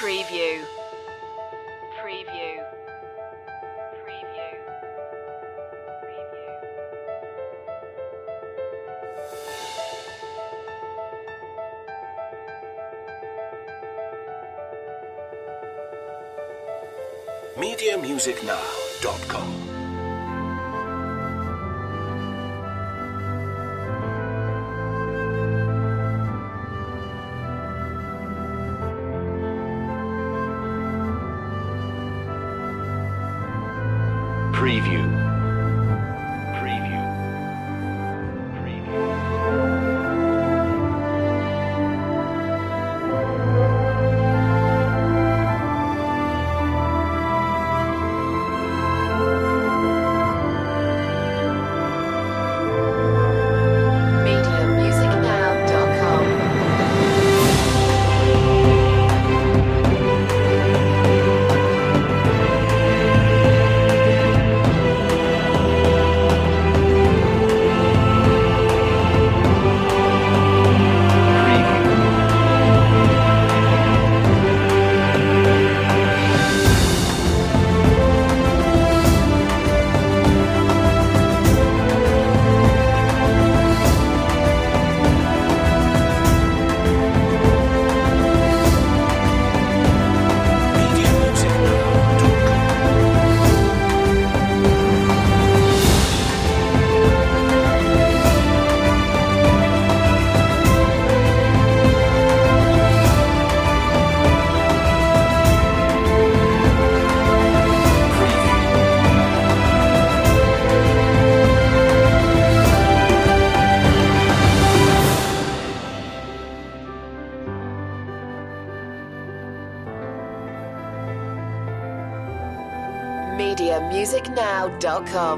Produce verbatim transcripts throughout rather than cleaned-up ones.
Preview. Preview. Preview. Preview. media music now dot com. Preview. Preview. Preview. media music now dot com. media music now dot com. media music now dot com.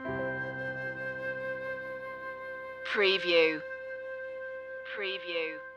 Preview. Preview.